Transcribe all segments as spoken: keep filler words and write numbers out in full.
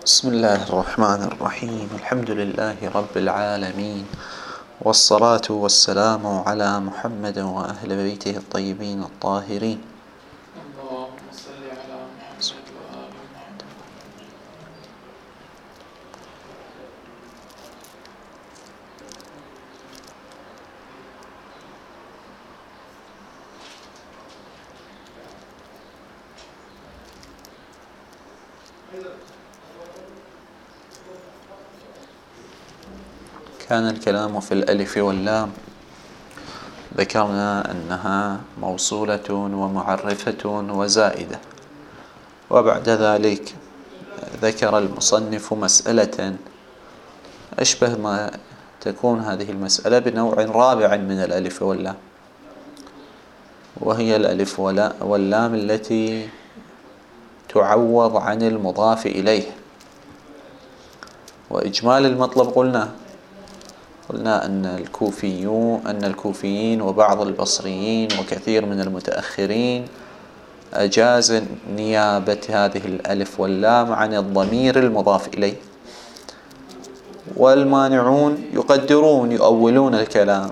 بسم الله الرحمن الرحيم. الحمد لله رب العالمين، والصلاة والسلام على محمد وأهل بيته الطيبين الطاهرين. اللهم صل على محمد وآل محمد. كان الكلام في الألف واللام، ذكرنا أنها موصولة ومعرفة وزائدة، وبعد ذلك ذكر المصنف مسألة أشبه ما تكون هذه المسألة بنوع رابع من الألف واللام، وهي الألف واللام التي تعوض عن المضاف إليه. وإجمال المطلب قلنا قلنا أن الكوفيون أن الكوفيين وبعض البصريين وكثير من المتأخرين أجاز نيابة هذه الألف واللام عن الضمير المضاف إليه، والمانعون يقدرون يؤولون الكلام.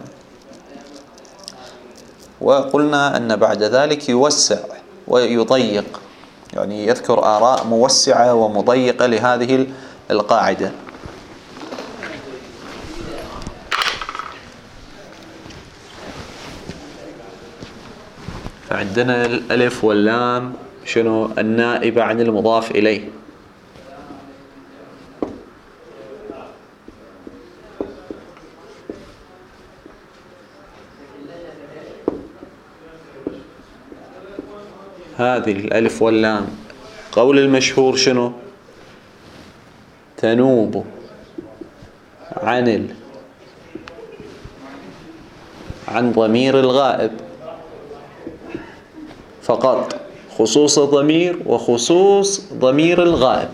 وقلنا أن بعد ذلك يوسع ويضيق، يعني يذكر آراء موسعة ومضيقة لهذه القاعدة. فعندنا الألف واللام شنو؟ النائبة عن المضاف إليه. هذه الألف واللام قول المشهور شنو؟ تنوب عن ال... عن ضمير الغائب فقط، خصوص الضمير وخصوص ضمير الغائب.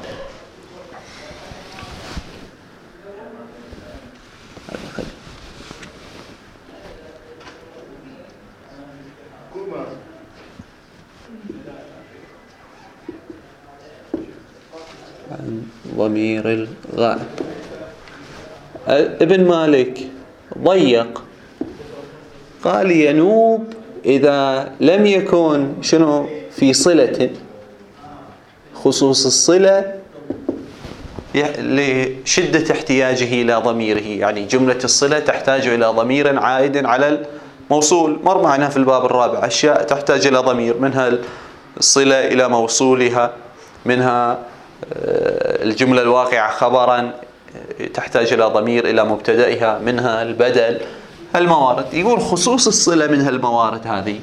عن ضمير الغائب. ابن مالك ضيق، قال ينوب إذا لم يكن شنو في صلة، خصوص الصلة لشدة احتياجه إلى ضميره، يعني جملة الصلة تحتاج إلى ضمير عائد على الموصول. مر معنا في الباب الرابع أشياء تحتاج إلى ضمير، منها الصلة إلى موصولها، منها الجملة الواقعة خبرا تحتاج إلى ضمير إلى مبتدئها، منها البدل. الموارد يقول خصوص الصلة من هالموارد هذه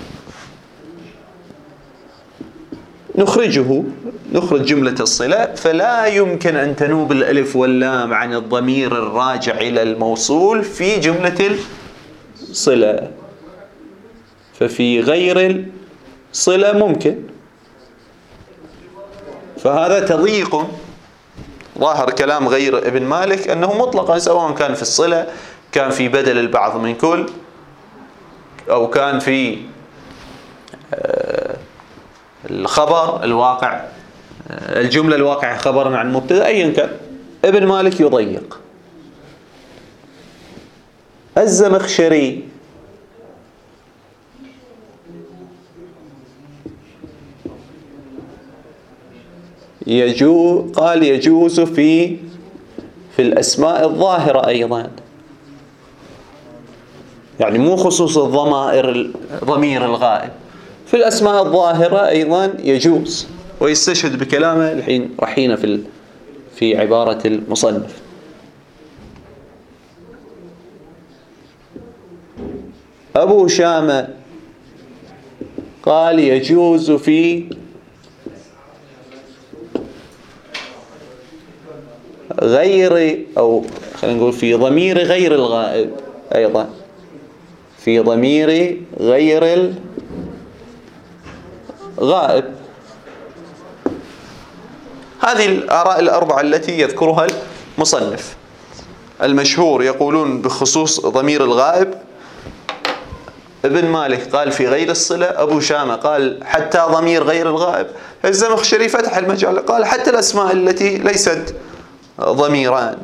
نخرجه نخرج جملة الصلة، فلا يمكن أن تنوب الألف واللام عن الضمير الراجع إلى الموصول في جملة الصلة، ففي غير الصلة ممكن. فهذا تضييق. ظاهر كلام غير ابن مالك أنه مطلقا، سواء كان في الصلة، كان في بدل البعض من كل، أو كان في الخبر الواقع، الجملة الواقعة خبرا عن مبتدأ، أيا كان. ابن مالك يضيق. الزمخشري يجوز، قال يجوز في في الأسماء الظاهرة أيضا، يعني مو خصوص الضمائر ضمير الغائب، في الأسماء الظاهرة أيضا يجوز. ويستشهد بكلامه الحين رحينا في في عبارة المصنف. أبو شامة قال يجوز في غير، أو خلينا نقول في ضمير غير الغائب أيضا، في ضمير غير الغائب. هذه الآراء الأربعة التي يذكرها المصنف. المشهور يقولون بخصوص ضمير الغائب ابن مالك قال في غير الصلة، أبو شامة قال حتى ضمير غير الغائب، الزمخشري فتح المجال قال حتى الأسماء التي ليست ضميران.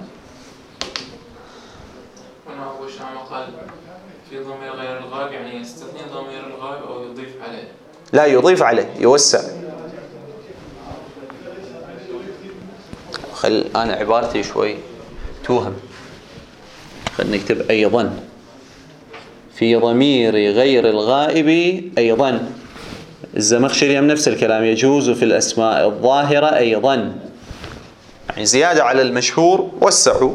هنا أبو شامة قال في ضمير غير الغائب، يعني يستثني ضمير الغائب أو يضيف عليه؟ لا، يضيف عليه، يوسع. خل أنا عبارتي شوي توهم، خلنا نكتب أيضا في ضمير غير الغائب أيضا. الزمخشري نفس الكلام، يجوز في الأسماء الظاهرة أيضا، يعني زيادة على المشهور وسعوا.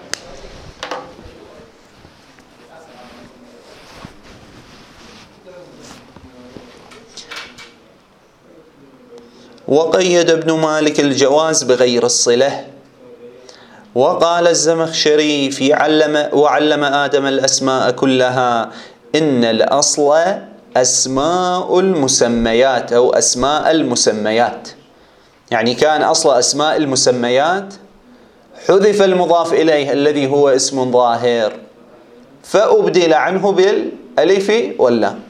وقيد ابن مالك الجواز بغير الصلة. وقال الزمخشري في علم وعلم آدم الأسماء كلها إن الأصل أسماء المسميات أو أسماء المسميات، يعني كان أصل أسماء المسميات حذف المضاف إليه الذي هو اسم ظاهر فأبدل عنه بالألف واللام.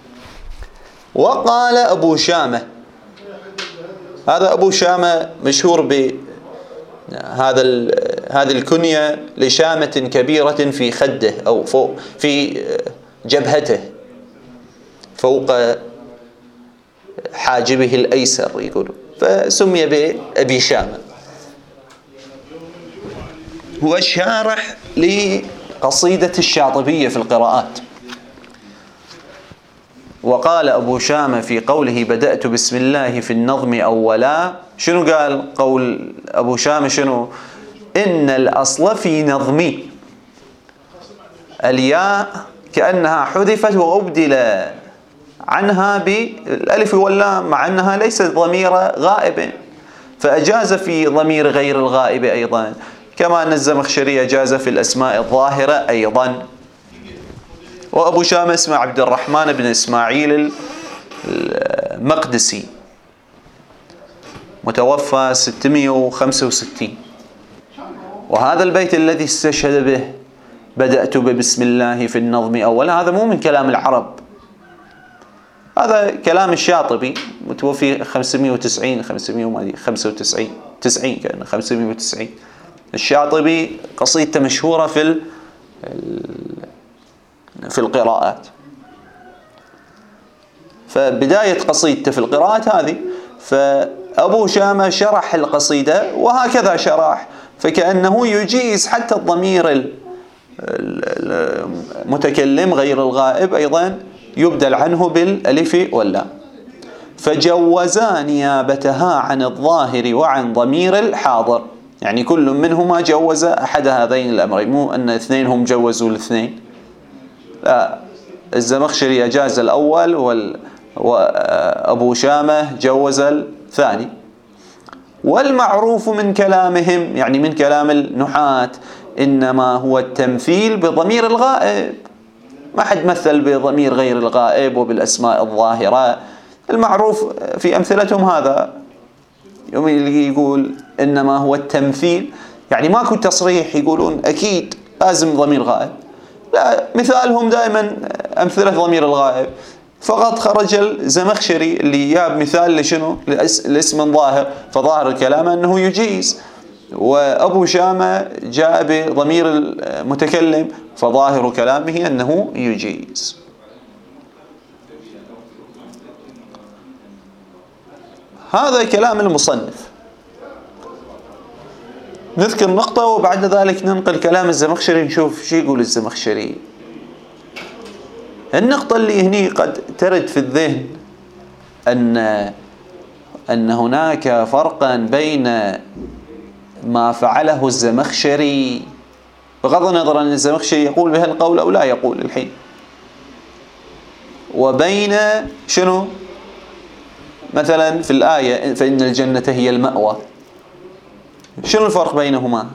وقال أبو شامة، هذا أبو شامة مشهور بهذا هذه الكنية لشامة كبيرة في خده أو فوق في جبهته فوق حاجبه الأيسر يقولون، فسمي بأبي شامة. هو شارح لقصيدة الشاطبية في القراءات. وقال أبو شامة في قوله بدأت بسم الله في النظم أولا، شنو قال قول أبو شامة؟ شنو؟ إن الأصل في نظمي، الياء كأنها حذفت وأبدل عنها بالألف واللام مع أنها ليست ضمير غائب، فأجاز في ضمير غير الغائب أيضا، كما أن الزمخشري أجاز في الأسماء الظاهرة أيضا. وأبو شامة اسمه عبد الرحمن بن إسماعيل المقدسي، متوفى ستمائة وخمسة وستين. وهذا البيت الذي استشهد به بدأت ببسم الله في النظم أول، هذا مو من كلام العرب، هذا كلام الشاطبي متوفي خمسمائة وتسعين خمسمائة وخمسة وتسعين تسعين كان خمسمائة وتسعين. الشاطبي قصيدته مشهورة في في القراءات، فبداية قصيدته في القراءات هذه، فأبو شامة شرح القصيدة وهكذا شرح، فكأنه يجيز حتى الضمير المتكلم غير الغائب أيضا يبدل عنه بالألف واللام. فجوزا نيابتها عن الظاهر وعن ضمير الحاضر، يعني كل منهما جوز أحد هذين الأمرين، مو أن اثنين هم جوزوا الاثنين، لا، الزمخشري أجاز الأول وال... وأبو شامة جوز الثاني. والمعروف من كلامهم، يعني من كلام النحاة، إنما هو التمثيل بضمير الغائب، ما حد مثل بضمير غير الغائب وبالأسماء الظاهرة. المعروف في أمثلتهم هذا، يوم اللي يقول إنما هو التمثيل، يعني ماكو تصريح يقولون أكيد لازم ضمير غائب، لا، مثالهم دائما أمثلة ضمير الغائب. فقط خرج الزمخشري اللي جاب مثال لشنو؟ الاسم ظاهر، فظاهر الكلام أنه يجيز، وأبو شامة جاء بضمير المتكلم فظاهر كلامه أنه يجيز. هذا كلام المصنف. نذكر نقطة وبعد ذلك ننقل كلام الزمخشري، نشوف شو يقول الزمخشري. النقطة اللي هني قد ترد في الذهن أن أن هناك فرقا بين ما فعله الزمخشري، بغض النظر أن الزمخشري يقول به القول أو لا يقول الحين، وبين شنو؟ مثلا في الآية فإن الجنة هي المأوى، شنو الفرق بينهما؟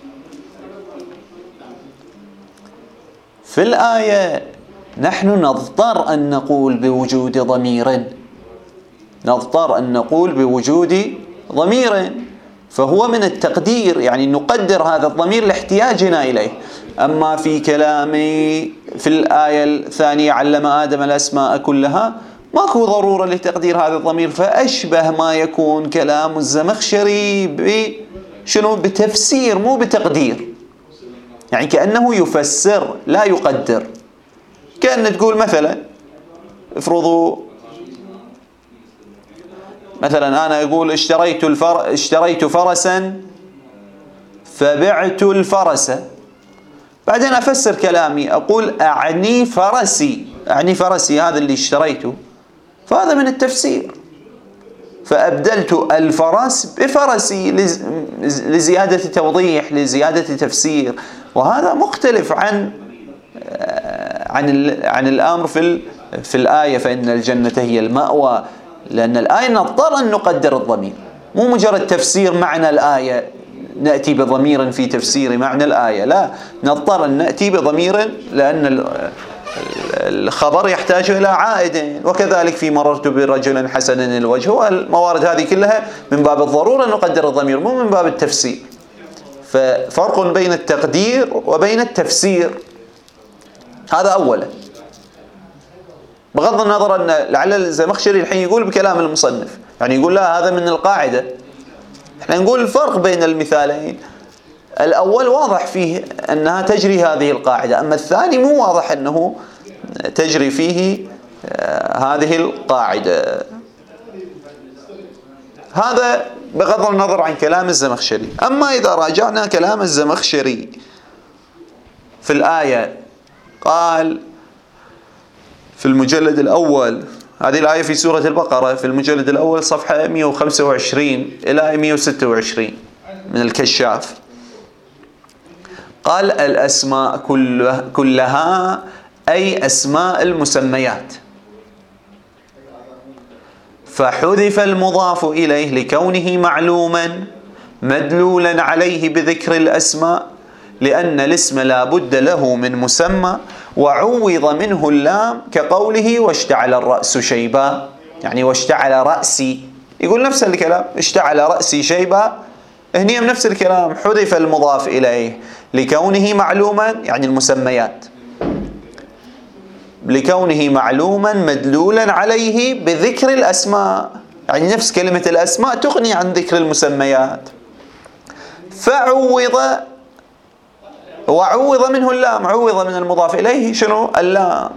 في الآية نحن نضطر أن نقول بوجود ضمير، نضطر أن نقول بوجود ضمير، فهو من التقدير، يعني نقدر هذا الضمير لاحتياجنا إليه. أما في كلام في الآية الثانية علم آدم الأسماء كلها، ماكو ضرورة لتقدير هذا الضمير، فأشبه ما يكون كلام الزمخشري بشنو؟ بتفسير مو بتقدير، يعني كأنه يفسر لا يقدر. كأن تقول مثلا افرضوا مثلا أنا أقول اشتريت الفر... اشتريت فرسا فبعت الفرس، بعدين أفسر كلامي أقول أعني فرسي، أعني فرسي هذا اللي اشتريته، فهذا من التفسير، فأبدلت الفرس بفرسي لزيادة توضيح، لزيادة تفسير، وهذا مختلف عن عن عن الأمر في في الآية فإن الجنة هي المأوى، لأن الآية نضطر أن نقدر الضمير، مو مجرد تفسير معنى الآية نأتي بضمير في تفسير معنى الآية، لا، نضطر أن نأتي بضمير لأن الخبر يحتاج إلى عائد. وكذلك في مررت برجل حسن الوجه، والموارد هذه كلها من باب الضرورة نقدر الضمير، مو من باب التفسير. ففرق بين التقدير وبين التفسير، هذا أولا، بغض النظر أن لعل الزمخشري الحين يقول بكلام المصنف، يعني يقول لا هذا من القاعدة. احنا نقول الفرق بين المثالين، الأول واضح فيه أنها تجري هذه القاعدة، أما الثاني مو واضح أنه تجري فيه هذه القاعدة. هذا بغض النظر عن كلام الزمخشري. أما إذا راجعنا كلام الزمخشري في الآية، قال في المجلد الأول، هذه الآية في سورة البقرة في المجلد الأول صفحة مئة وخمسة وعشرين إلى مئة وستة وعشرين من الكشاف، قال الأسماء كلها أي أسماء المسميات، فحذف المضاف إليه لكونه معلوما مدلولا عليه بذكر الأسماء، لأن الاسم لا بد له من مسمى، وعوض منه اللام كقوله واشتعل الرأس شيبا، يعني واشتعل رأسي، يقول نفس الكلام اشتعل رأسي شيبا، هني نفس الكلام، حذف المضاف إليه لكونه معلوما، يعني المسميات، لكونه معلوما مدلولا عليه بذكر الأسماء، يعني نفس كلمة الأسماء تغني عن ذكر المسميات. فعوض وعوض منه اللام، عوض من المضاف إليه شنو؟ اللام.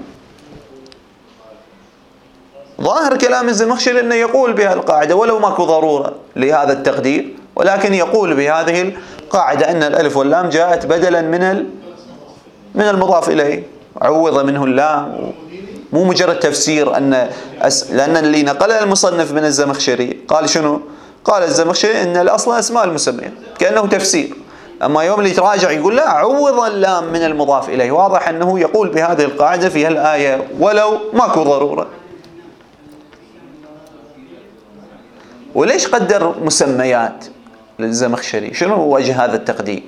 ظاهر كلام الزمخشري أنه يقول بها القاعدة ولو ماكو ضرورة لهذا التقدير، ولكن يقول بهذه القاعدة أن الألف واللام جاءت بدلا من من المضاف إليه، عوض منه اللام، مو مجرد تفسير. أن أس... لأن اللي نقله المصنف من الزمخشري قال شنو؟ قال الزمخشري أن الأصل أسماء المسميات، كأنه تفسير. أما يوم اللي يتراجع يقول لا، عوض اللام من المضاف إليه، واضح أنه يقول بهذه القاعدة في هالآية ولو ماكو ضرورة. وليش قدر مسميات للزمخشري؟ شنو وجه هذا التقدير؟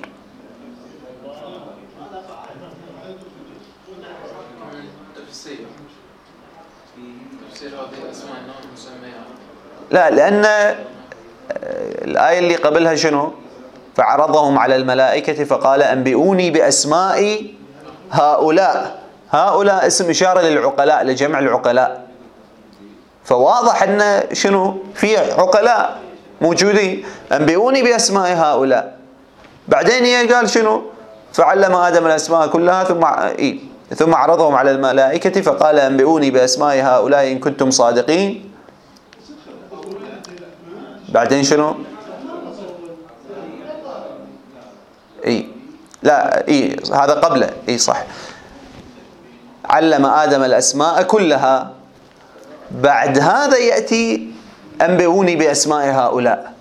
لا، لأن الآية اللي قبلها شنو؟ فعرضهم على الملائكة فقال أنبئوني بأسماء هؤلاء، هؤلاء اسم إشارة للعقلاء، لجمع العقلاء، فواضح أن شنو؟ في عقلاء موجودين، أنبئوني بأسماء هؤلاء. بعدين قال شنو؟ فعلم آدم الأسماء كلها ثم إيه؟ ثم عرضهم على الملائكة فقال أنبئوني بأسماء هؤلاء إن كنتم صادقين. بعدين شنو؟ إيه لا إيه هذا قبله، إيه صح، علم آدم الأسماء كلها، بعد هذا يأتي أنبئوني بأسماء هؤلاء.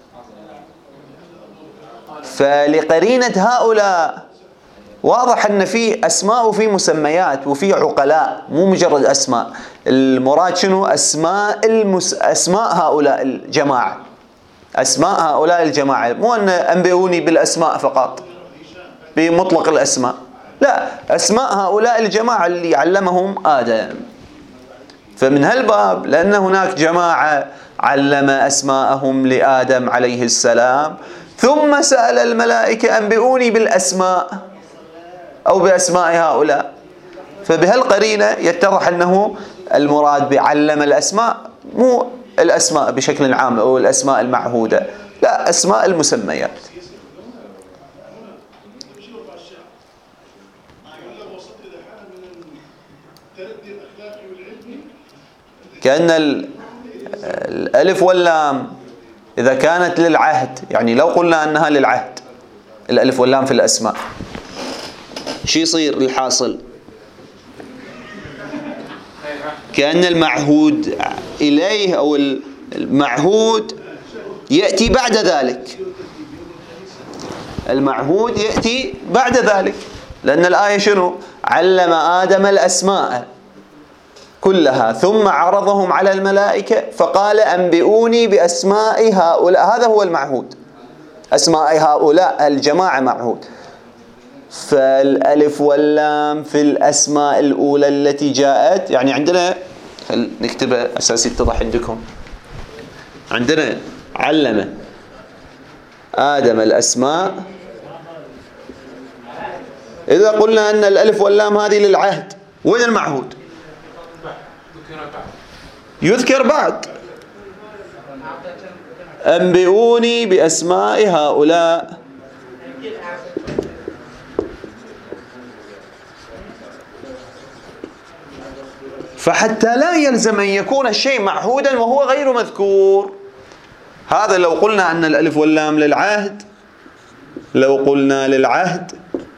فلقرينة هؤلاء واضح أن في أسماء وفي مسميات وفي عقلاء، مو مجرد أسماء. المراد شنو؟ أسماء المس... أسماء هؤلاء الجماعة، أسماء هؤلاء الجماعة، مو أن أنبئوني بالأسماء فقط بمطلق الأسماء، لا، أسماء هؤلاء الجماعة اللي علمهم آدم. فمن هالباب، لأن هناك جماعة علم أسماءهم لآدم عليه السلام، ثم سأل الملائكة أنبئوني بالأسماء أو بأسماء هؤلاء، فبهالقرينة يتضح أنه المراد بعلم الأسماء مو الأسماء بشكل عام أو الأسماء المعهودة، لا، أسماء المسميات. كأن الألف واللام إذا كانت للعهد، يعني لو قلنا أنها للعهد الألف واللام في الأسماء، شو يصير الحاصل؟ كأن المعهود إليه أو المعهود يأتي بعد ذلك، المعهود يأتي بعد ذلك، لأن الآية شنو؟ علم آدم الأسماء كلها ثم عرضهم على الملائكة فقال أنبئوني بأسماء هؤلاء. هذا هو المعهود، أسماء هؤلاء الجماعة معهود. فالألف واللام في الأسماء الأولى التي جاءت، يعني عندنا نكتبها أساس يتضح عندكم، عندنا علم آدم الأسماء. إذا قلنا أن الألف واللام هذه للعهد، وين المعهود؟ يذكر بعد، أنبئوني بأسماء هؤلاء. فحتى لا يلزم أن يكون الشيء معهودا وهو غير مذكور. هذا لو قلنا أن الألف واللام للعهد، لو قلنا للعهد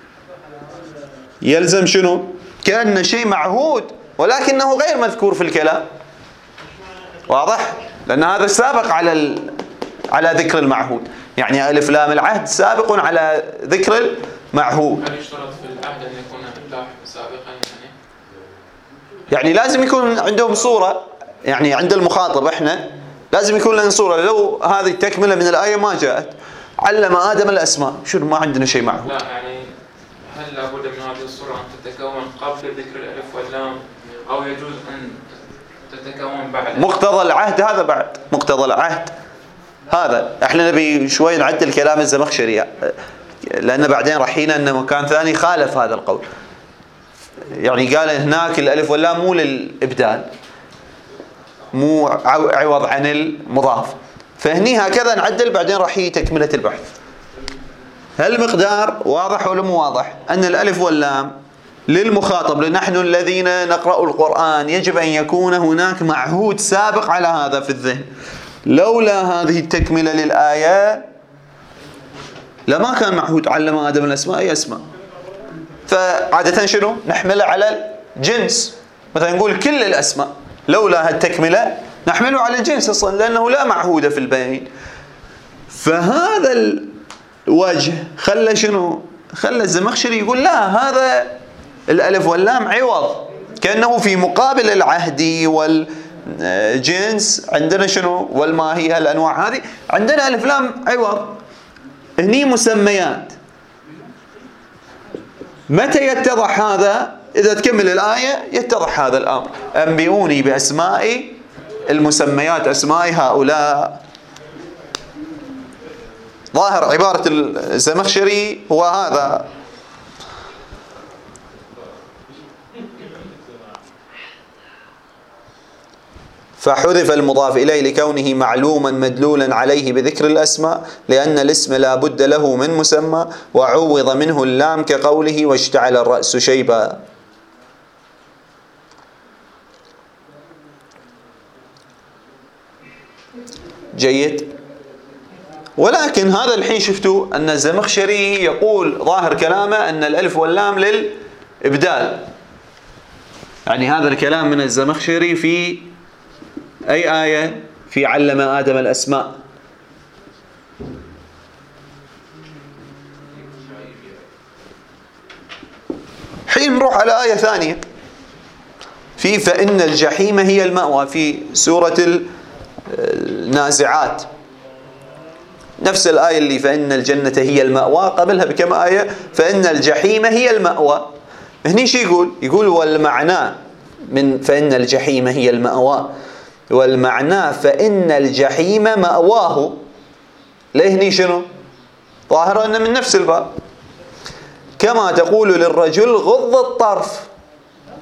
يلزم شنو؟ كأن شيء معهود ولكنه غير مذكور في الكلام. واضح؟ لأن هذا سابق على ال... على ذكر المعهود، يعني ألف لام العهد سابق على ذكر المعهود. هل يشترط في العهد أن يكون لاحق سابقا؟ يعني يعني لازم يكون عندهم صورة، يعني عند المخاطب احنا لازم يكون لنا صورة. لو هذه التكملة من الآية ما جاءت علم آدم الأسماء، شنو ما عندنا شيء معهود. لا، يعني هل لابد من هذه الصورة أن تتكون قبل ذكر الألف واللام أو يجوز أن تتكون بعد؟ مقتضى العهد هذا بعد، مقتضى العهد هذا. احنا نبي شوي نعدل كلام الزمخشري، لأن بعدين رحينا أن مكان ثاني خالف هذا القول، يعني قال هناك الألف واللام مو للإبدال، مو عوض عن المضاف، فهني هكذا نعدل، بعدين راح هي تكملة البحث. هالمقدار واضح ولا مو واضح؟ أن الألف واللام للمخاطب، لنحن الذين نقرأ القرآن يجب أن يكون هناك معهود سابق على هذا في الذهن. لولا هذه التكملة للآية لما كان معهود علم آدم الأسماء أي أسماء. فعادة شنو؟ نحمله على الجنس، مثلا نقول كل الأسماء، لولا هالتكملة نحمله على الجنس أصلا، لأنه لا معهود في البين. فهذا الوجه خلى شنو؟ خلى الزمخشري يقول لا، هذا الألف واللام عوض، كأنه في مقابل العهد والجنس عندنا شنو؟ والماهية، الأنواع هذه عندنا ألف لام عوض، هني مسميات. متى يتضح هذا؟ إذا تكمل الآية يتضح هذا الأمر، أنبئوني بأسماء المسميات، أسماء هؤلاء. ظاهر عبارة الزمخشري هو هذا. فحذف المضاف إليه لكونه معلوما مدلولا عليه بذكر الأسماء، لأن الاسم لا بد له من مسمى، وعوض منه اللام كقوله واشتعل الرأس شيبا. جيد. ولكن هذا الحين شفتوا أن الزمخشري يقول ظاهر كلامه أن الألف واللام للإبدال، يعني هذا الكلام من الزمخشري في أي آية؟ في علم آدم الأسماء. حين نروح على آية ثانية في فإن الجحيم هي المأوى، في سورة النازعات، نفس الآية اللي فإن الجنة هي المأوى، قبلها بكم آية فإن الجحيم هي المأوى. هني شو يقول؟ يقول والمعنى من فإن الجحيم هي المأوى، والمعنى فإن الجحيم مأواه. ليه هني شنو؟ ظاهر أنه من نفس الباب. كما تقول للرجل غض الطرف،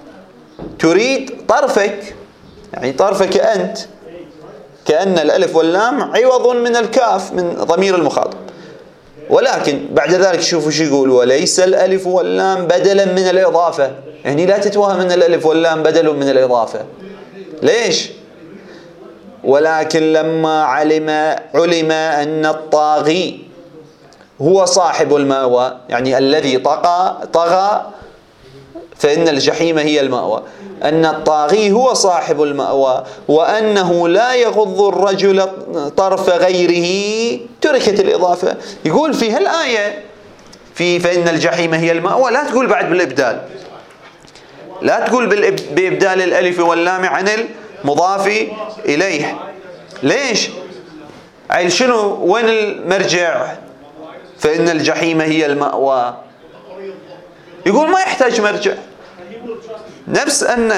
تريد طرفك، يعني طرفك أنت، كأن الألف واللام عوض من الكاف من ضمير المخاطب. ولكن بعد ذلك شوفوا شو يقول: وليس الألف واللام بدلا من الإضافة. يعني لا تتوهم أن الألف واللام بدل من الإضافة. ليش؟ ولكن لما علم علم أن الطاغي هو صاحب المأوى، يعني الذي طغى طغى فإن الجحيم هي المأوى، أن الطاغي هو صاحب المأوى، وأنه لا يغض الرجل طرف غيره، تركت الإضافة. يقول في هالآية في فإن الجحيم هي المأوى لا تقول بعد بالإبدال، لا تقول بإبدال الألف واللام عن المضاف إليه. ليش؟ عيل شنو؟ وين المرجع؟ فإن الجحيم هي المأوى. يقول ما يحتاج مرجع، نفس أن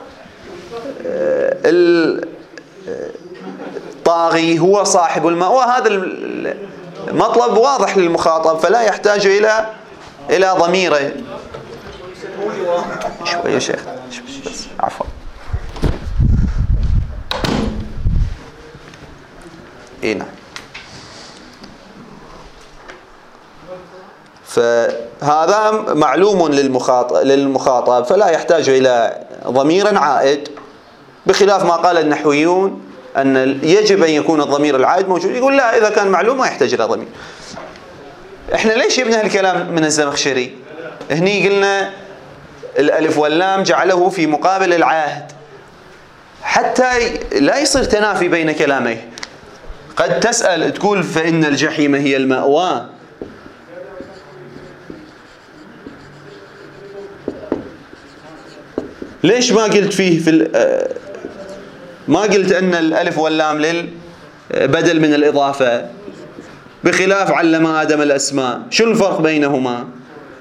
الطاغي هو صاحب المأوى، هذا المطلب واضح للمخاطب فلا يحتاج إلى إلى ضميره. شوي يا شيخ، عفوا. إيه نعم. فهذا معلوم للمخاطب للمخاطب فلا يحتاج إلى ضمير عائد، بخلاف ما قال النحويون أن يجب أن يكون الضمير العائد موجود. يقول لا، إذا كان معلوم ما يحتاج إلى ضمير. إحنا ليش جبنا هالكلام من الزمخشري؟ هني قلنا الألف واللام جعله في مقابل العهد حتى لا يصير تنافي بين كلاميه. قد تسأل تقول فإن الجحيم هي المأوى، ليش ما قلت فيه في ما قلت أن الألف واللام لل بدل من الإضافة، بخلاف علم آدم الأسماء؟ شو الفرق بينهما؟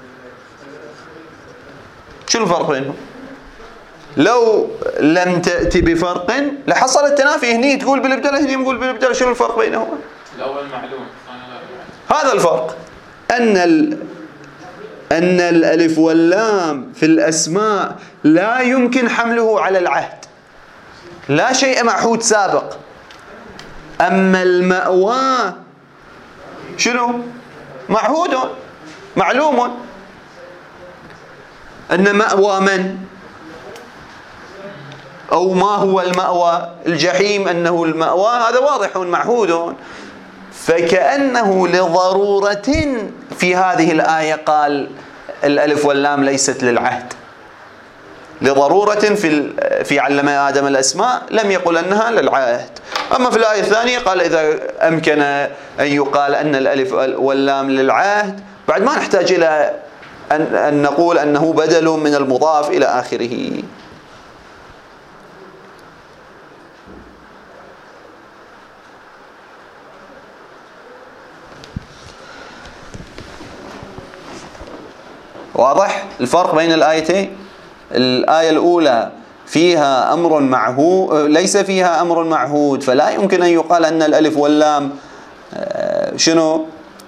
شو الفرق بينهم؟ لو لم تأتي بفرق لحصل التنافي. هني تقول بالإبدال، هني نقول بالإبدال. شو الفرق بينهما؟ الأول معلوم، هذا الفرق. أن ال أن الألف واللام في الأسماء لا يمكن حمله على العهد، لا شيء معهود سابق. أما المأوى شنو؟ معهود معلوم. أن مأوى من؟ أو ما هو المأوى؟ الجحيم أنه المأوى، هذا واضح معهود. فكأنه لضرورة في هذه الآية قال الألف واللام ليست للعهد، لضرورة في في علم آدم الأسماء لم يقل أنها للعهد. أما في الآية الثانية قال إذا أمكن أن يقال أن الألف واللام للعهد، بعد ما نحتاج إلى أن, أن نقول أنه بدل من المضاف إلى آخره. واضح الفرق بين الآيتين؟ الآية الأولى فيها أمر معهود، ليس فيها أمر معهود، فلا يمكن أن يقال أن الألف واللام شنو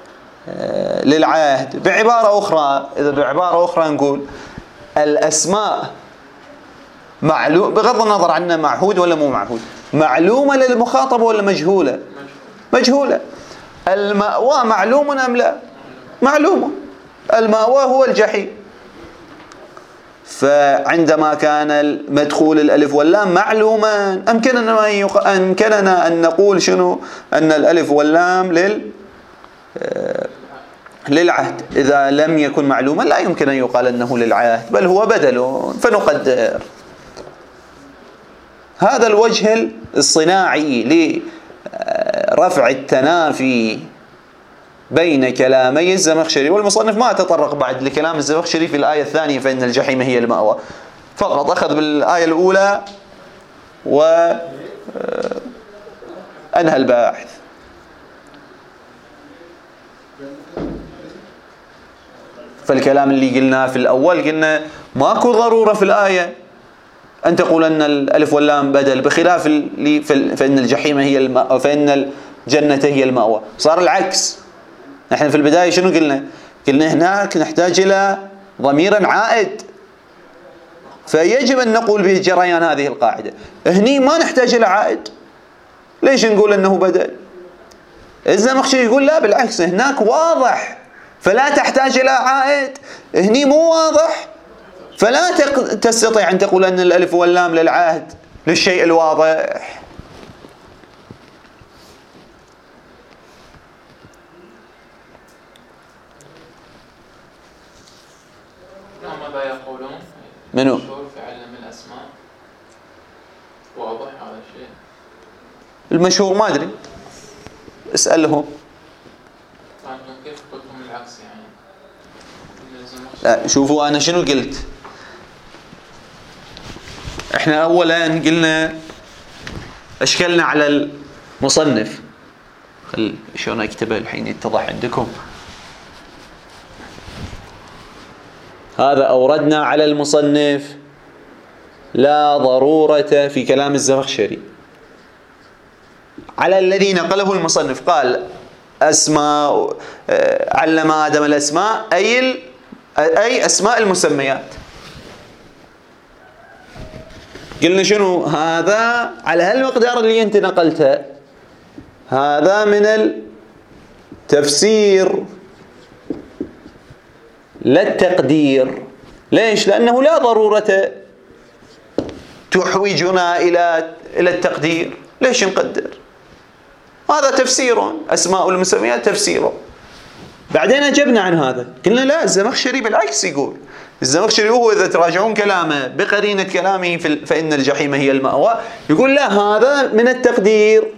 للعهد. بعبارة أخرى، إذا بعبارة أخرى نقول الأسماء معلوم بغض النظر عنها معهود ولا مو معهود، معلومة للمخاطب ولا مجهولة؟ مجهولة. المأوى معلوم أم لا؟ معلوم. المأوى هو الجحيم. فعندما كان مدخول الألف واللام معلوما أمكننا أن يق... أمكننا أن نقول شنو؟ أن الألف واللام لل للعهد. إذا لم يكن معلوما لا يمكن أن يقال أنه للعهد، بل هو بدل، فنقدر. هذا الوجه الصناعي لرفع التنافي بين كلامي الزمخشري، والمصنف ما تطرق بعد لكلام الزمخشري في الآية الثانية فإن الجحيم هي المأوى، فقط أخذ بالآية الأولى وأنهى الباحث. فالكلام اللي قلناه في الأول قلنا ماكو ضرورة في الآية أن تقول أن الألف واللام بدل، بخلاف اللي فإن الجحيم هي المأوى فإن الجنة هي المأوى. صار العكس. نحن في البداية شنو قلنا؟ قلنا هناك نحتاج إلى ضمير عائد، فيجب أن نقول به جريان هذه القاعدة. هني ما نحتاج إلى عائد، ليش نقول أنه بدل؟ الزمخشري يقول لا بالعكس، هناك واضح فلا تحتاج إلى عائد، هني مو واضح فلا تستطيع أن تقول أن الألف واللام للعهد للشيء الواضح. ماذا يقولون؟ منو؟ في علم الأسماء واضح هذا الشيء؟ المشهور ما أدري، اسألهم. كيف قلتم العكس يعني؟ لا شوفوا أنا شنو قلت. احنا أولا قلنا أشكلنا على المصنف، خل شلون أكتبه الحين يتضح عندكم. هذا أوردنا على المصنف لا ضرورة في كلام الزمخشري على الذي نقله المصنف، قال أسماء علم آدم الأسماء أي أي أسماء المسميات. قلنا شنو هذا على هالمقدار اللي أنت نقلته، هذا من التفسير لا التقدير. ليش؟ لأنه لا ضرورة تحوجنا إلى إلى التقدير، ليش نقدر؟ هذا تفسير، أسماء المسميات تفسير. بعدين أجبنا عن هذا، قلنا لا الزمخشري بالعكس يقول، الزمخشري هو إذا تراجعون كلامه بقرينة كلامه في فإن الجحيم هي المأوى، يقول لا هذا من التقدير.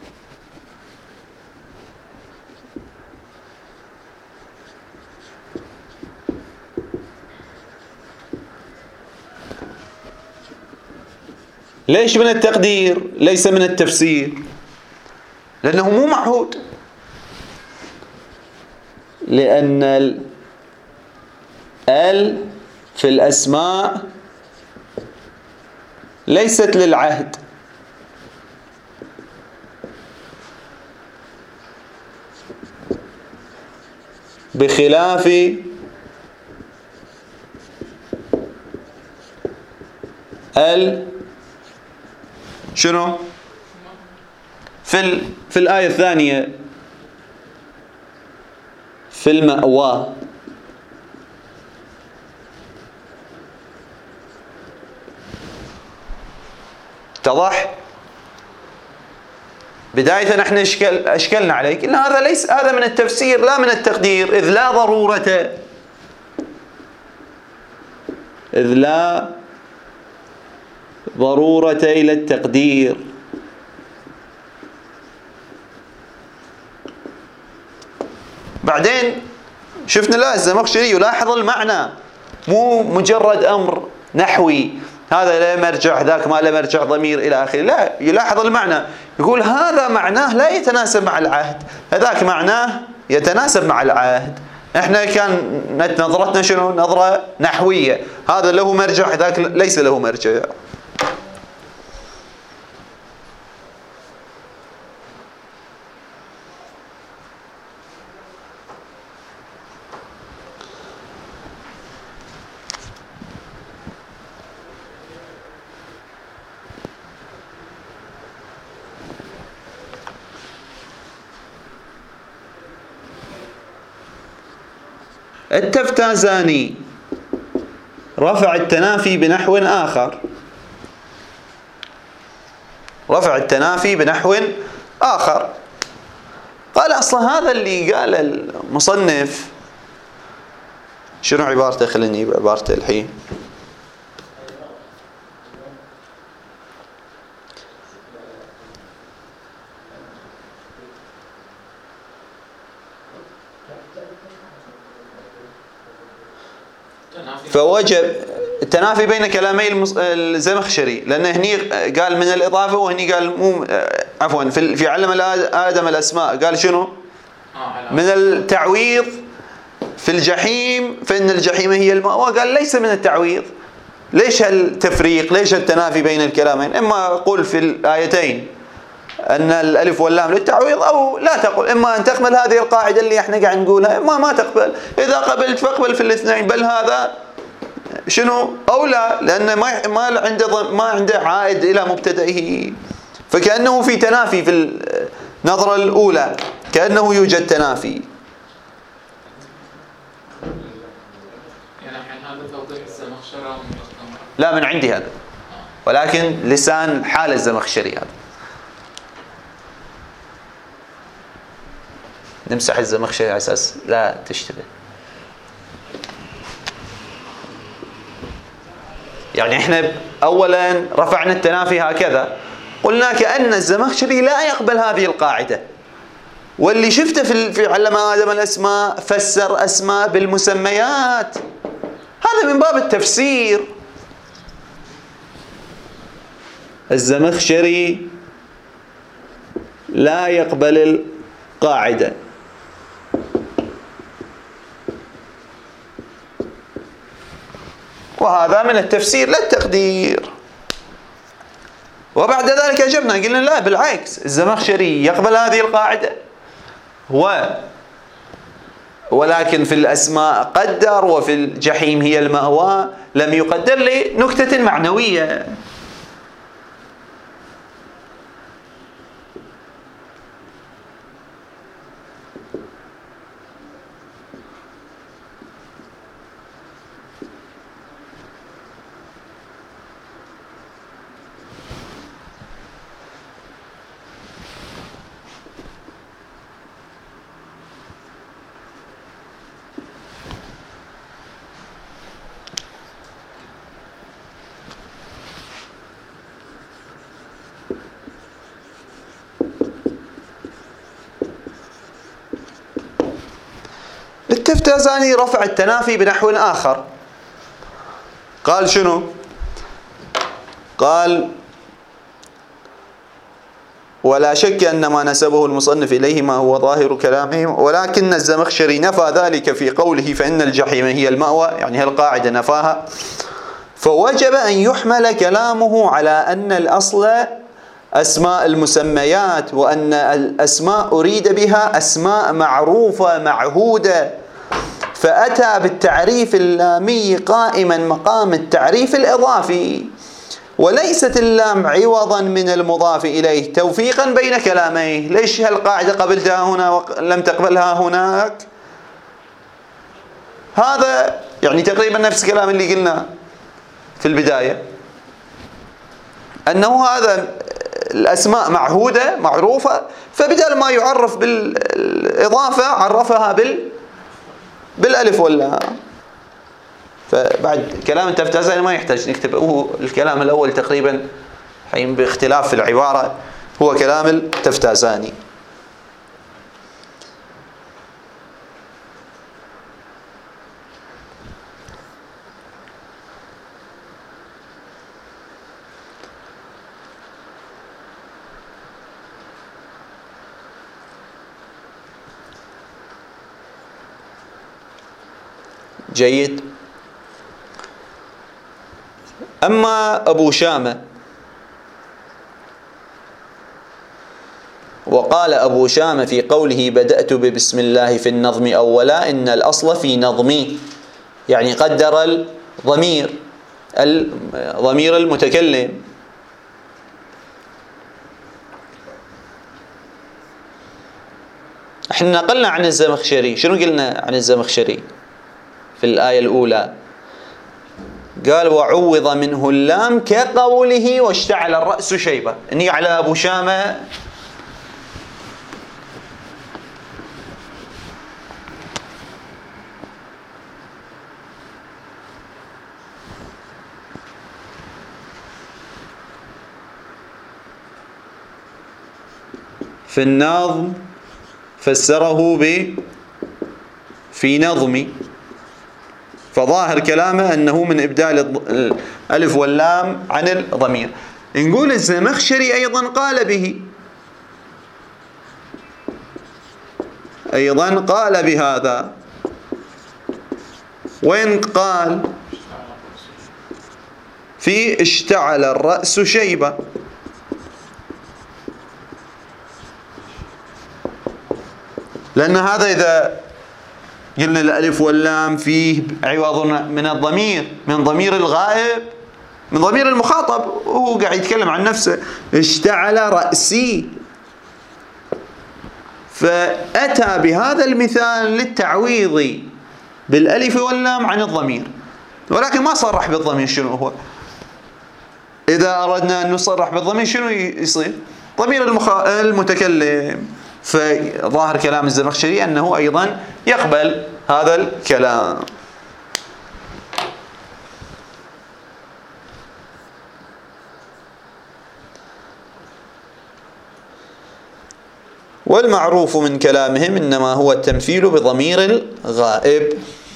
ليش من التقدير ليس من التفسير؟ لأنه مو معهود، لأن ال في الأسماء ليست للعهد، بخلاف ال شنو في ال في الآية الثانية في المأوى. اتضح؟ بداية نحن اشكل اشكلنا عليك ان هذا ليس، هذا من التفسير لا من التقدير، اذ لا ضرورة اذ لا ضرورة الى التقدير. بعدين شفنا لا الزمخشري يلاحظ المعنى، مو مجرد امر نحوي هذا لا مرجع ذاك ما لا مرجع ضمير الى اخره، لا يلاحظ المعنى، يقول هذا معناه لا يتناسب مع العهد، هذاك معناه يتناسب مع العهد. احنا كان نظرتنا شنو؟ نظرة نحوية، هذا له مرجع ذاك ليس له مرجع. التفتازاني رفع التنافي بنحو آخر، رفع التنافي بنحو آخر، قال أصلا هذا اللي قال المصنف شنو عبارته؟ خليني بعبارته الحين. فوجب التنافي بين كلامي الزمخشري، لأن هني قال من الإضافة وهني قال مو عفوا في في علم آدم الأسماء قال شنو؟ من التعويض في الجحيم فإن الجحيم هي المأوى، قال ليس من التعويض. ليش هالتفريق؟ ليش التنافي بين الكلامين؟ إما قل في الآيتين أن الألف واللام للتعويض أو لا تقل، إما أن تقبل هذه القاعدة اللي احنا قاعد نقولها، إما ما تقبل. إذا قبلت فاقبل في الاثنين، بل هذا شنو أولى، لأن ما ما عنده ما عنده عائد إلى مبتدئه، فكأنه في تنافي في النظرة الأولى، كأنه يوجد تنافي. يعني الحين هذا توضيح الزمخشري لا من عندي هذا، ولكن لسان حال الزمخشري هذا. نمسح الزمخشري على أساس لا تشتبه. يعني احنا اولا رفعنا التنافي هكذا، قلنا كأن الزمخشري لا يقبل هذه القاعدة، واللي شفته في في علم آدم الأسماء فسر أسماء بالمسميات، هذا من باب التفسير. الزمخشري لا يقبل القاعدة. وهذا من التفسير لا التقدير. وبعد ذلك أجبنا قلنا لا بالعكس، الزمخشري يقبل هذه القاعدة و ولكن في الأسماء قدر، وفي الجحيم هي المأوى لم يقدر لنكتة معنوية. التفتازاني رفع التنافي بنحو آخر، قال شنو؟ قال ولا شك أن ما نسبه المصنف إليه ما هو ظاهر كلامه، ولكن الزمخشري نفى ذلك في قوله فإن الجحيم هي المأوى، يعني هالقاعدة نفاها، فوجب أن يحمل كلامه على أن الأصل أسماء المسميات، وأن الأسماء أريد بها أسماء معروفة معهودة، فأتى بالتعريف اللامي قائما مقام التعريف الإضافي، وليست اللام عوضا من المضاف إليه توفيقا بين كلاميه. ليش هالقاعدة قبلتها هنا ولم تقبلها هناك؟ هذا يعني تقريبا نفس الكلام اللي قلنا في البداية، أنه هذا الأسماء معهودة معروفة، فبدل ما يعرف بالإضافة عرفها بال بالألف واللام. فبعد كلام التفتازاني ما يحتاج نكتب، هو الكلام الأول تقريبا حين باختلاف في العبارة هو كلام التفتازاني. جيد. أما أبو شامة، وقال أبو شامة في قوله بدأت ببسم الله في النظم أولا إن الأصل في نظمي، يعني قدر الضمير الضمير المتكلم. احنا نقلنا عن الزمخشري، شنو قلنا عن الزمخشري في الآية الأولى؟ قال وعوض منه اللام كقوله واشتعل الرأس شيبة. إني على أبو شامة في النظم فسره ب في نظمي، فظاهر كلامه أنه من إبدال الألف واللام عن الضمير. نقول الزمخشري أيضا قال به، أيضا قال بهذا. وين قال؟ في اشتعل الرأس شيبة. لأن هذا إذا قلنا الألف واللام فيه عوض من الضمير، من ضمير الغائب، من ضمير المخاطب، وهو قاعد يتكلم عن نفسه. اشتعل رأسي، فأتى بهذا المثال للتعويض بالألف واللام عن الضمير، ولكن ما صرح بالضمير شنو هو. إذا أردنا أن نصرح بالضمير شنو يصير؟ ضمير المخ... المتكلم. فظاهر كلام الزمخشري أنه أيضا يقبل هذا الكلام. والمعروف من كلامهم إنما هو التمثيل بضمير الغائب.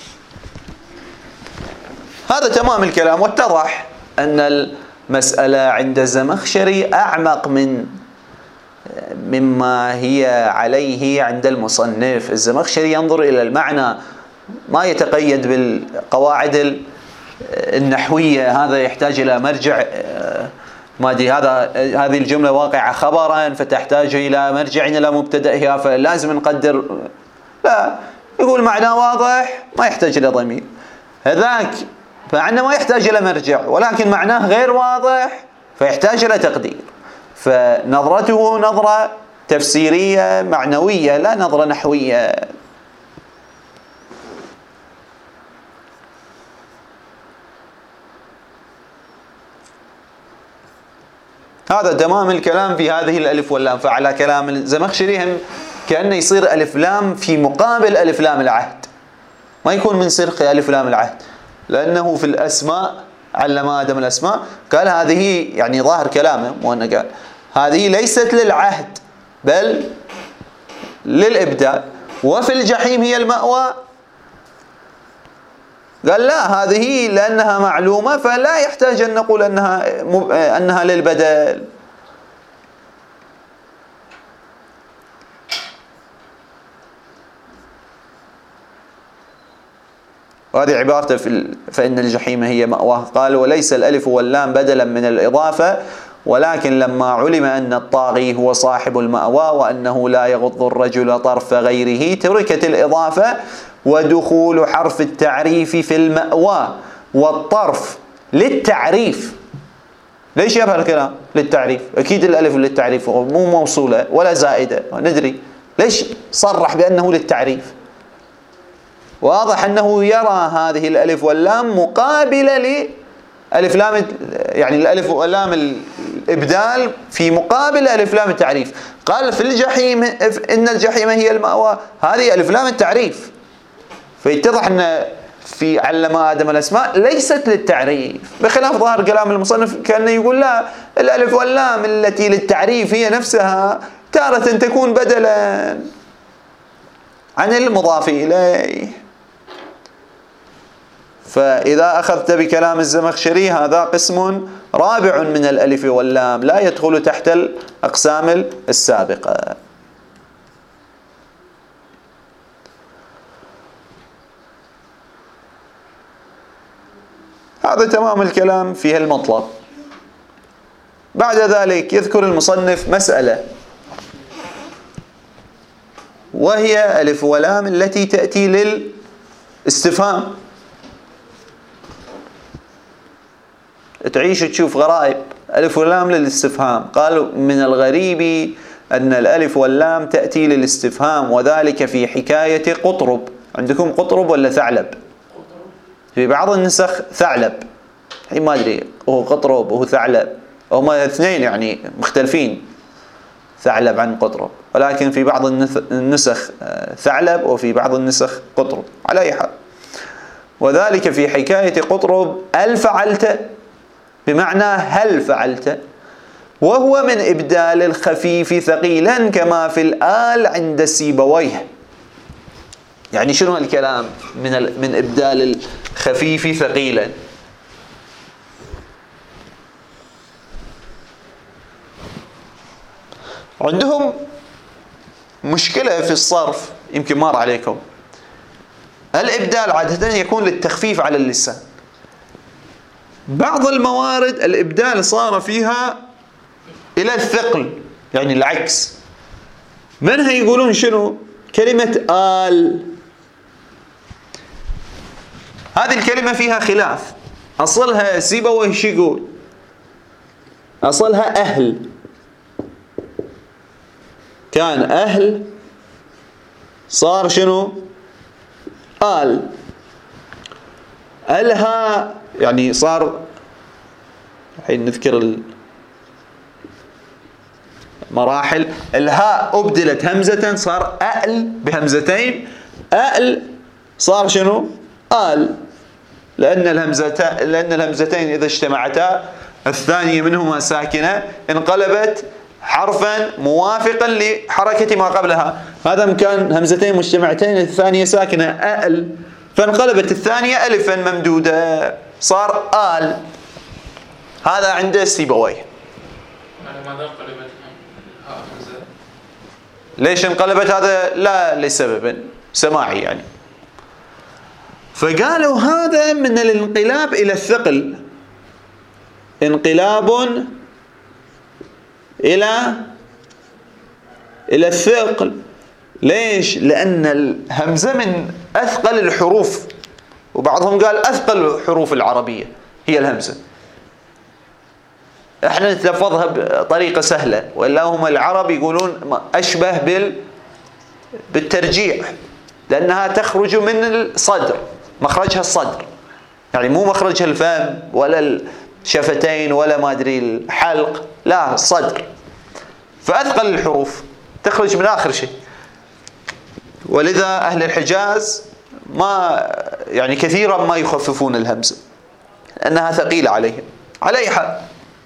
هذا تمام الكلام. واتضح أن المسألة عند الزمخشري أعمق من مما هي عليه عند المصنف. الزمخشري ينظر إلى المعنى، ما يتقيد بالقواعد النحوية. هذا يحتاج إلى مرجع، ما أدري، هذا هذه الجملة واقعة خبرا فتحتاج إلى مرجع إلى مبتدأها فلازم نقدر. لا، يقول معنى واضح ما يحتاج إلى ضمير. هذاك فعندنا ما يحتاج إلى مرجع، ولكن معناه غير واضح فيحتاج إلى تقدير. فنظرته نظرة تفسيرية معنوية لا نظرة نحوية. هذا تمام الكلام في هذه الألف واللام. فعلى كلام الزمخشري هم كأنه يصير ألف لام في مقابل ألف لام العهد، ما يكون من سرق ألف لام العهد، لأنه في الأسماء علم آدم الأسماء، قال هذه يعني ظاهر كلامه وأنه قال هذه ليست للعهد بل للإبدال، وفي الجحيم هي المأوى. قال لا، هذه لأنها معلومة فلا يحتاج أن نقول أنها أنها للبدل. وهذه عبارته في فإن الجحيم هي مأواه. قال وليس الألف واللام بدلا من الإضافة، ولكن لما علم أن الطاغي هو صاحب المأوى وأنه لا يغض الرجل طرف غيره تركت الإضافة، ودخول حرف التعريف في المأوى والطرف للتعريف. ليش يظهر الكلام للتعريف؟ أكيد الألف للتعريف مو موصولة ولا زائدة، ندري ليش صرح بأنه للتعريف. واضح أنه يرى هذه الألف واللام مقابلة لألف لام، يعني الألف واللام الإبدال في مقابل ألف لام التعريف. قال في الجحيم إن الجحيم هي المأوى، هذه ألف لام التعريف. فيتضح أن في علم آدم الأسماء ليست للتعريف، بخلاف ظاهر كلام المصنف كأنه يقول لا، الألف واللام التي للتعريف هي نفسها تارة تكون بدلا عن المضاف إليه. فإذا أخذت بكلام الزمخشري هذا قسم رابع من الألف واللام لا يدخل تحت الأقسام السابقة. هذا تمام الكلام في المطلب. بعد ذلك يذكر المصنف مسألة، وهي ألف ولام التي تأتي للاستفهام. تعيش تشوف غرائب ألف ولام للاستفهام. قالوا من الغريب أن الألف واللام تأتي للاستفهام، وذلك في حكاية قطرب. عندكم قطرب ولا ثعلب؟ في بعض النسخ ثعلب، الحين ما أدري هو قطرب وهو ثعلب، هما اثنين يعني مختلفين، ثعلب عن قطرب، ولكن في بعض النسخ ثعلب وفي بعض النسخ قطرب. على أي حال، وذلك في حكاية قطرب هل فعلت بمعنى هل فعلت، وهو من إبدال الخفيف ثقيلا كما في الآل عند سيبويه. يعني شنو الكلام من من إبدال الخفيف ثقيلا؟ عندهم مشكلة في الصرف يمكن مر عليكم. الإبدال عادة يكون للتخفيف على اللسان. بعض الموارد الإبدال صار فيها إلى الثقل، يعني العكس. منها يقولون شنو؟ كلمة آل هذه الكلمة فيها خلاف. أصلها سيبويه شو يقول؟ أصلها أهل، كان أهل صار شنو؟ آل. ألها يعني صار، الحين نذكر المراحل. الهاء أبدلت همزة صار أأل بهمزتين، أأل صار شنو؟ آل، لأن الهمزتين لأن الهمزتين إذا اجتمعتا الثانية منهما ساكنة انقلبت حرفا موافقا لحركة ما قبلها. هذا مكان همزتين مجتمعتين الثانية ساكنة أأل، فانقلبت الثانية ألفا ممدودة صار آل. هذا عند سيبويه. ماذا انقلبت همزة؟ ليش انقلبت؟ هذا لا لسبب سماعي يعني. فقالوا هذا من الانقلاب إلى الثقل، انقلاب إلى إلى الثقل. ليش؟ لأن الهمزة من أثقل الحروف، وبعضهم قال أثقل الحروف العربية هي الهمزة. احنا نتلفظها بطريقة سهلة، وإلا هم العرب يقولون أشبه بال بالترجيع، لأنها تخرج من الصدر، مخرجها الصدر، يعني مو مخرجها الفم ولا الشفتين ولا ما أدري الحلق، لا الصدر. فأثقل الحروف تخرج من آخر شيء. ولذا أهل الحجاز ما يعني كثيرا ما يخففون الهمزة لأنها ثقيلة عليهم. على أي حال،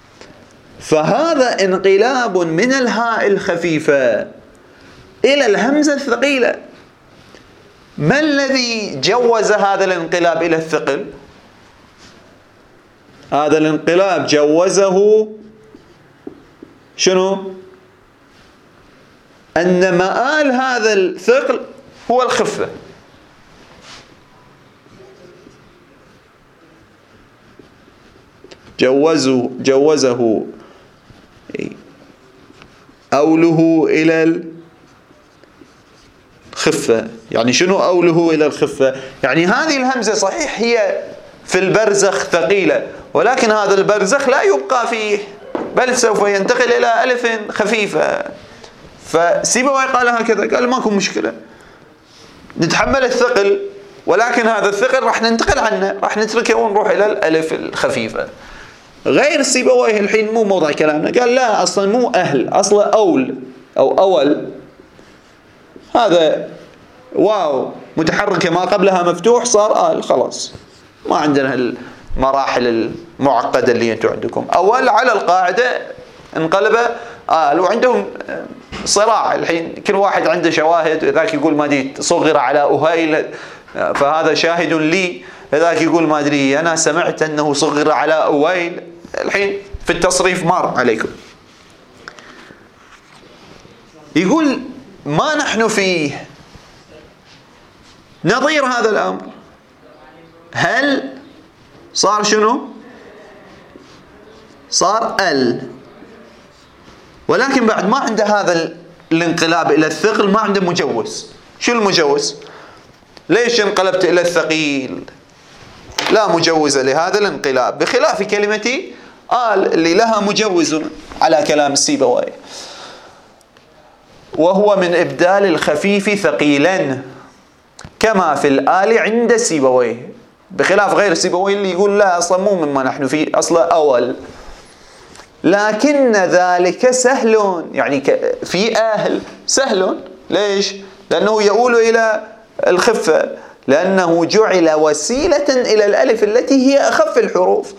فهذا انقلاب من الهاء الخفيفة إلى الهمزة الثقيلة. ما الذي جوز هذا الانقلاب إلى الثقل؟ هذا الانقلاب جوزه شنو؟ أن مآل هذا الثقل هو الخفة. جوزه جوزه أوله إلى الخفة. يعني شنو أوله إلى الخفة؟ يعني هذه الهمزة صحيح هي في البرزخ ثقيلة، ولكن هذا البرزخ لا يبقى فيه، بل سوف ينتقل إلى ألف خفيفة. فسيبويه قال هكذا، قال ماكو مشكلة، نتحمل الثقل، ولكن هذا الثقل راح ننتقل عنه، راح نتركه ونروح إلى الألف الخفيفة. غير سيبويه الحين مو موضع كلامنا، قال لا أصلا مو أهل، أصلا أول أو أول. هذا واو متحركة ما قبلها مفتوح صار آل، خلاص ما عندنا المراحل المعقدة اللي أنتم عندكم. أول على القاعدة انقلب آل، وعندهم صراع الحين، كل واحد عنده شواهد. ذاك يقول ما دي صغر على أهيل فهذا شاهد لي، ذاك يقول ما أدري أنا سمعت أنه صغر على أويل. الحين في التصريف مار عليكم. يقول ما نحن فيه نظير هذا الأمر. هل صار شنو؟ صار ال، ولكن بعد ما عنده هذا الانقلاب إلى الثقل، ما عنده مجوز. شو المجوز؟ ليش انقلبت إلى الثقيل؟ لا مجوز لهذا الانقلاب، بخلاف كلمة آل اللي لها مجوز على كلام السيبويه، وهو من إبدال الخفيف ثقيلا كما في الآل عند السيبويه، بخلاف غير السيبويه اللي يقول لا أصلا مو مما نحن فيه، أصلا أول. لكن ذلك سهل، يعني في أهل سهل. ليش؟ لأنه يؤول إلى الخفة، لأنه جعل وسيلة إلى الألف التي هي أخف الحروف.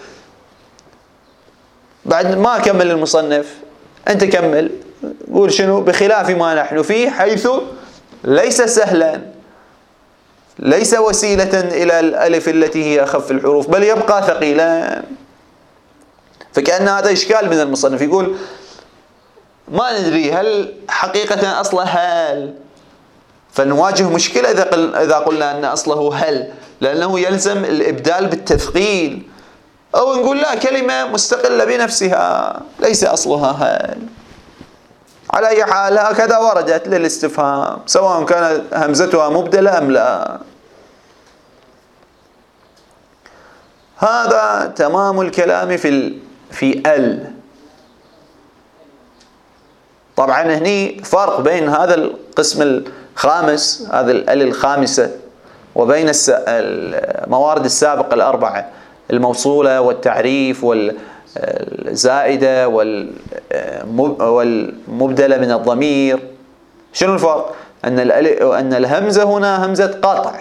بعد ما كمل المصنف، أنت كمل قول شنو؟ بخلاف ما نحن فيه، حيث ليس سهلا، ليس وسيلة إلى الألف التي هي أخف الحروف، بل يبقى ثقيلا. فكأن هذا إشكال من المصنف، يقول ما ندري هل حقيقة أصله هل، فنواجه مشكلة إذا قل إذا قلنا أن أصله هل، لأنه يلزم الإبدال بالتثقيل، أو نقول لا كلمة مستقلة بنفسها ليس أصلها هل. على أي حال هكذا وردت للاستفهام، سواء كانت همزتها مبدلة أم لا. هذا تمام الكلام في ال في ال. طبعا هني فرق بين هذا القسم الخامس، هذا ال الخامسة، وبين الموارد السابقة الأربعة، الموصولة والتعريف والزائدة والمبدلة من الضمير. شنو الفرق؟ أن أن الهمزة هنا همزة قطع،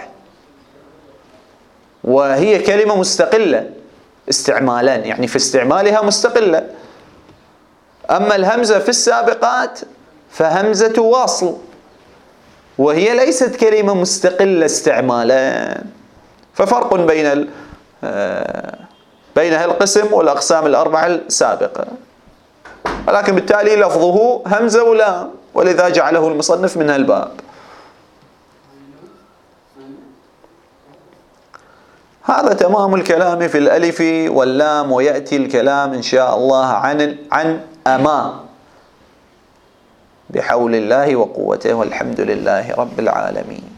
وهي كلمة مستقلة استعمالا، يعني في استعمالها مستقلة. أما الهمزة في السابقات فهمزة واصل، وهي ليست كلمة مستقلة استعمالا. ففرق بين بين هالقسم والأقسام الأربعة السابقة، ولكن بالتالي لفظه همزة ولام، ولذا جعله المصنف من هالباب. هذا تمام الكلام في الألف واللام، ويأتي الكلام إن شاء الله عن عن أما بحول الله وقوته، والحمد لله رب العالمين.